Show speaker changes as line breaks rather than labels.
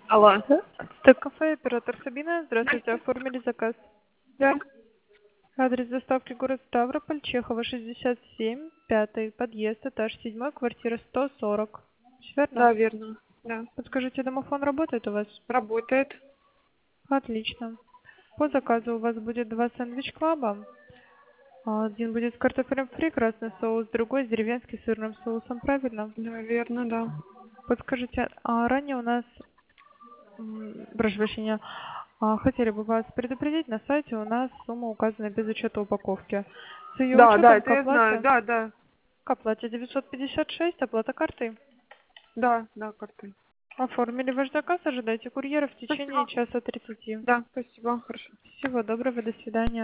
Алло.
Стек-кафе, оператор Сабина. Здравствуйте, оформили заказ.
Да.
Адрес доставки город Ставрополь, Чехова, 67, 5 подъезд, этаж 7, квартира 140. Всё верно?
Да, верно. Да.
Подскажите, домофон работает у вас?
Работает.
Отлично. По заказу у вас будет 2 сэндвич-клаба. Один будет с картофелем фри, красный соус, другой с деревенским сырным соусом, правильно?
Да, верно, да.
Подскажите, ранее у нас, прошу прощения, хотели бы вас предупредить, на сайте у нас сумма указана без учета упаковки. С ее
Да, да,
учетом
это я знаю. Да, да.
к оплате 956, оплата картой.
Да, да, картой.
Оформили ваш заказ, ожидайте курьера в течение
Спасибо.
часа 30.
Да, спасибо. Хорошо.
Всего доброго, до свидания.